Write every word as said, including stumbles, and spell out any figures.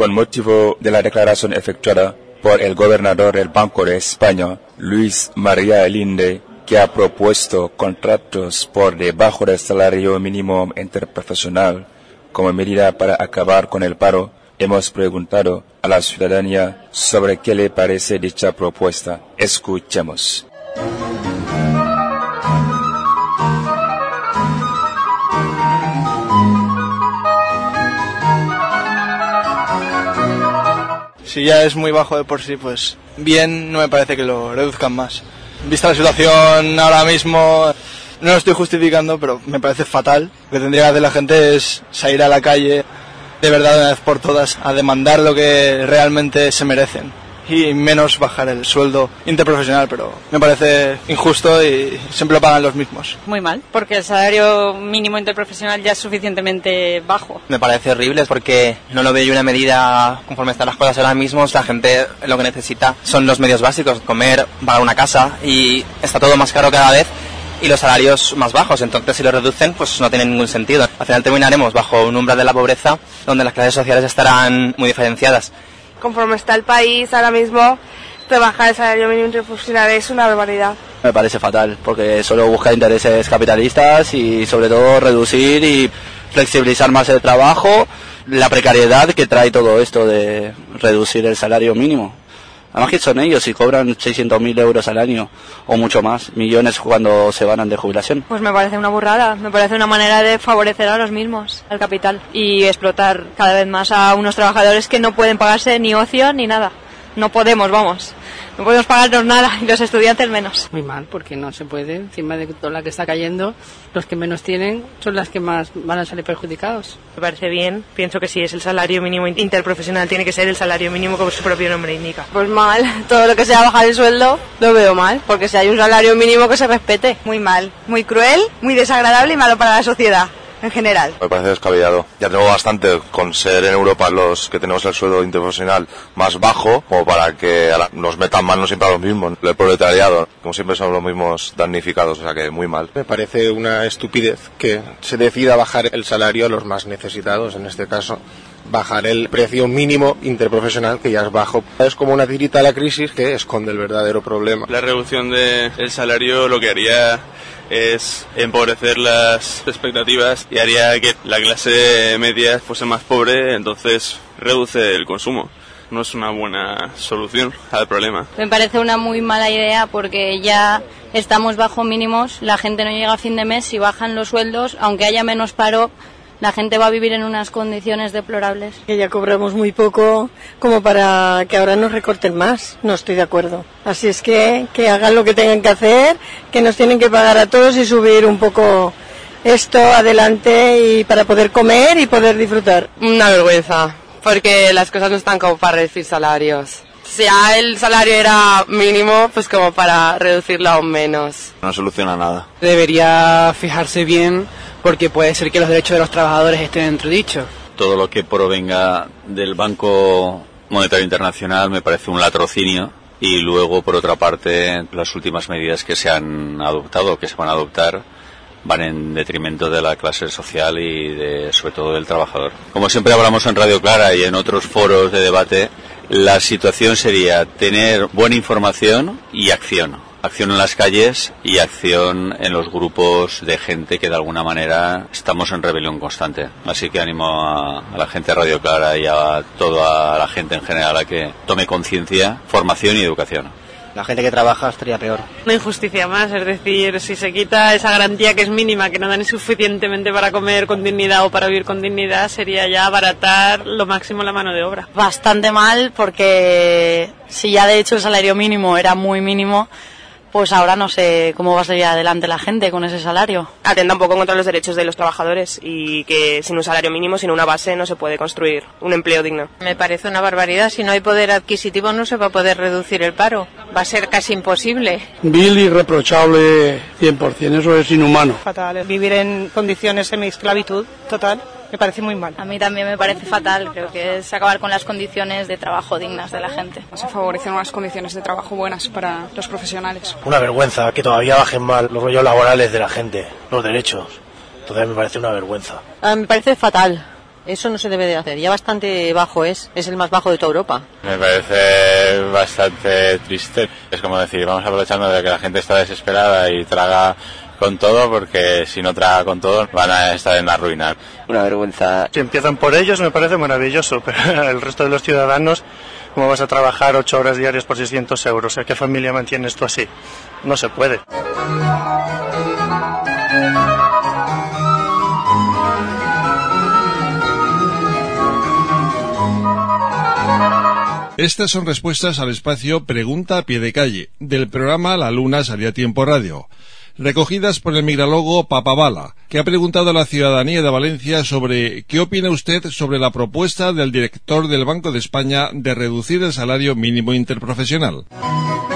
con motivo de la declaración efectuada por el gobernador del Banco de España, Luis María Linde, que ha propuesto contratos por debajo del salario mínimo interprofesional como medida para acabar con el paro, hemos preguntado a la ciudadanía sobre qué le parece dicha propuesta. Escuchemos. Si ya es muy bajo de por sí, pues bien, no me parece que lo reduzcan más. Vista la situación ahora mismo, no lo estoy justificando, pero me parece fatal. Lo que tendría que hacer la gente es salir a la calle, de verdad, de una vez por todas, a demandar lo que realmente se merecen. Y menos bajar el sueldo interprofesional, pero me parece injusto y siempre lo pagan los mismos. Muy mal, porque el salario mínimo interprofesional ya es suficientemente bajo. Me parece horrible porque no lo veo yo una medida conforme están las cosas ahora mismo. La gente lo que necesita son los medios básicos, comer, pagar una casa, y está todo más caro cada vez y los salarios más bajos. Entonces, si lo reducen, pues no tiene ningún sentido. Al final terminaremos bajo un umbral de la pobreza donde las clases sociales estarán muy diferenciadas. Conforme está el país ahora mismo, rebajar el salario mínimo interprofesional es una barbaridad. Me parece fatal, porque solo busca intereses capitalistas y sobre todo reducir y flexibilizar más el trabajo, la precariedad que trae todo esto de reducir el salario mínimo. Además que son ellos y cobran seiscientos mil euros al año o mucho más, millones cuando se van de jubilación. Pues me parece una burrada, me parece una manera de favorecer a los mismos, al capital, y explotar cada vez más a unos trabajadores que no pueden pagarse ni ocio ni nada. No podemos, vamos, no podemos pagarnos nada y los estudiantes menos. Muy mal, porque no se puede, encima de toda la que está cayendo, los que menos tienen son las que más van a salir perjudicados. Me parece bien, pienso que si es el salario mínimo interprofesional tiene que ser el salario mínimo como su propio nombre indica. Pues mal, todo lo que sea bajar el sueldo lo veo mal, porque si hay un salario mínimo que se respete. Muy mal, muy cruel, muy desagradable y malo para la sociedad en general. Me parece descabellado. Ya tenemos bastante con ser en Europa los que tenemos el sueldo interprofesional más bajo, como para que nos metan manos siempre a los mismos. El proletariado, como siempre, son los mismos damnificados, o sea que muy mal. Me parece una estupidez que se decida bajar el salario a los más necesitados, en este caso bajar el precio mínimo interprofesional, que ya es bajo. Es como una tirita a la crisis que esconde el verdadero problema. La reducción del salario lo que haría es empobrecer las expectativas y haría que la clase media fuese más pobre, entonces reduce el consumo. No es una buena solución al problema. Me parece una muy mala idea porque ya estamos bajo mínimos, la gente no llega a fin de mes, si bajan los sueldos, aunque haya menos paro, la gente va a vivir en unas condiciones deplorables. Que ya cobramos muy poco como para que ahora nos recorten más, no estoy de acuerdo. Así es que que hagan lo que tengan que hacer, que nos tienen que pagar a todos y subir un poco esto adelante y para poder comer y poder disfrutar. Una vergüenza, porque las cosas no están como para reducir salarios. Si ya el salario era mínimo, pues como para reducirlo aún menos. No soluciona nada. Debería fijarse bien, porque puede ser que los derechos de los trabajadores estén entredichos. Todo lo que provenga del Banco Monetario Internacional me parece un latrocinio, y luego, por otra parte, las últimas medidas que se han adoptado, que se van a adoptar, van en detrimento de la clase social y de, sobre todo del trabajador. Como siempre hablamos en Radio Clara y en otros foros de debate, la situación sería tener buena información y acción. Acción en las calles y acción en los grupos de gente que de alguna manera estamos en rebelión constante. Así que animo a, a la gente de Radio Clara y a toda la gente en general a que tome conciencia, formación y educación. La gente que trabaja estaría peor. Una injusticia más, es decir, si se quita esa garantía que es mínima, que no dan suficientemente para comer con dignidad o para vivir con dignidad, sería ya abaratar lo máximo la mano de obra. Bastante mal, porque si ya de hecho el salario mínimo era muy mínimo, pues ahora no sé cómo va a salir adelante la gente con ese salario. Atenta un poco contra los derechos de los trabajadores y que sin un salario mínimo, sin una base, no se puede construir un empleo digno. Me parece una barbaridad. Si no hay poder adquisitivo no se va a poder reducir el paro. Va a ser casi imposible. Vil y reprochable cien por ciento, eso es inhumano. Fatal, vivir en condiciones semi-esclavitud total. Me parece muy mal. A mí también me parece fatal, creo que es acabar con las condiciones de trabajo dignas de la gente. Se favorecen unas condiciones de trabajo buenas para los profesionales. Una vergüenza que todavía bajen mal los rollos laborales de la gente, los derechos. Entonces me parece una vergüenza. A mí me parece fatal. Eso no se debe de hacer, ya bastante bajo es, es el más bajo de toda Europa. Me parece bastante triste, es como decir, vamos aprovechando de que la gente está desesperada y traga con todo, porque si no traga con todo van a estar en la ruina. Una vergüenza. Si empiezan por ellos me parece maravilloso, pero el resto de los ciudadanos, ¿cómo vas a trabajar ocho horas diarias por seiscientos euros? ¿A qué familia mantiene esto así? No se puede. Estas son respuestas al espacio Pregunta a pie de calle, del programa La Luna Salió a Tiempo Radio, recogidas por el migralogo Papabala, que ha preguntado a la ciudadanía de Valencia sobre ¿qué opina usted sobre la propuesta del director del Banco de España de reducir el salario mínimo interprofesional?